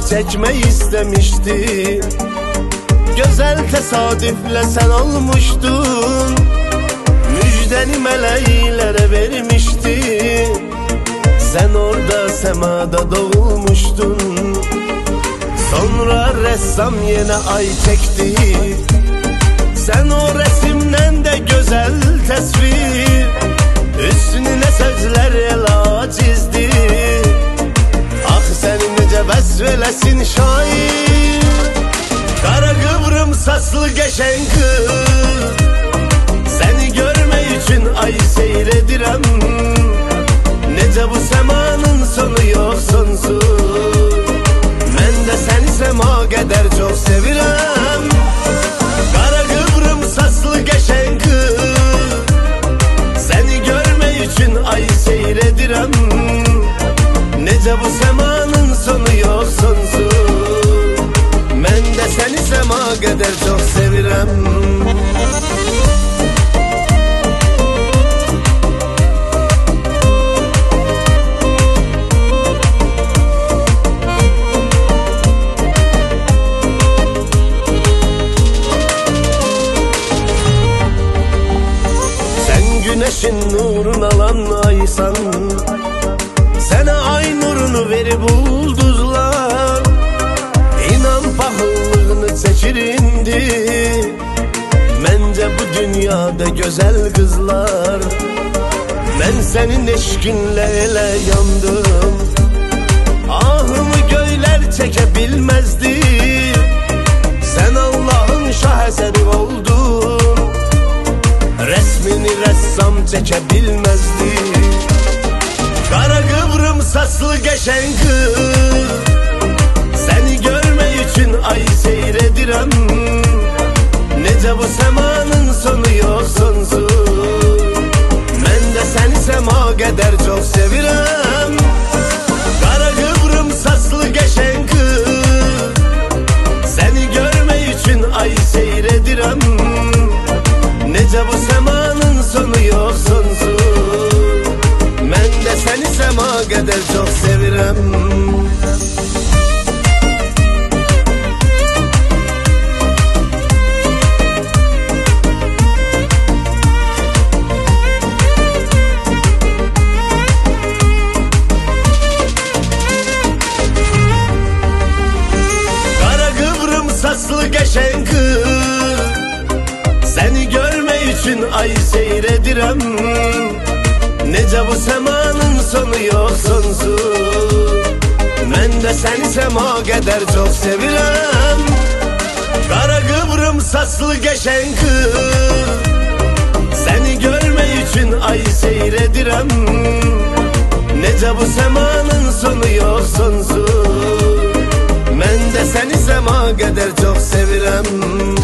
çekme istemiştim. Güzel tesadüfle sen olmuştun, müjdeni meleğlere vermiştin. Sen orada semada doğulmuştun, sonra ressam yine ay çekti. Sen o resimden de güzel tasvir, üstüne sözler ela çizdi. Ah senin nece besvelesin şair, kara kıvrım saslı geçen kız. Seni görme için ay seyredirem, nece bu semanın sonu yok sonsuz. Ben de seni sema kadar çok sevirem, kara kıvrım saslı geçen kız. Seni görme için ay seyredirem, nece bu semanın sonu yok sonsuz. Ben de seni sema kadar çok sevirem. Güneşin nurunu alan aysan, sana ay nurunu verip bulduzlar. İnan pahalılığını seçir indi, bence bu dünyada güzel kızlar. Ben senin eşkinle ele yandım, ahımı göyler çekebilmezdi. Sen Allah'ın şah eseri oldun, resmini ressam çekebilmezdi. Kara kıvrım saslı geçen kız, seni görme için ay seyredirem, nece bu semanın sonu yok sonsuz. Ben de seni sema kadar çok sevirem, kara kıvrım saslı geçen kız. Seni görme için ay seyredirem, nece bu semanın sonu yok sonsuz. Ben de seni sema kadar çok sevirem. Kara kıvrım saslı geçen kız, seni görme için ay seyredirem, nece bu semanın sonu yok sonsuz. Ben de seni sema kadar çok sevirem, kara kıvrım saslı geçen kız. Seni görme için ay seyredirem, nece bu semanın sonu yok sonsuz. Ben de seni sema kadar çok sevirem.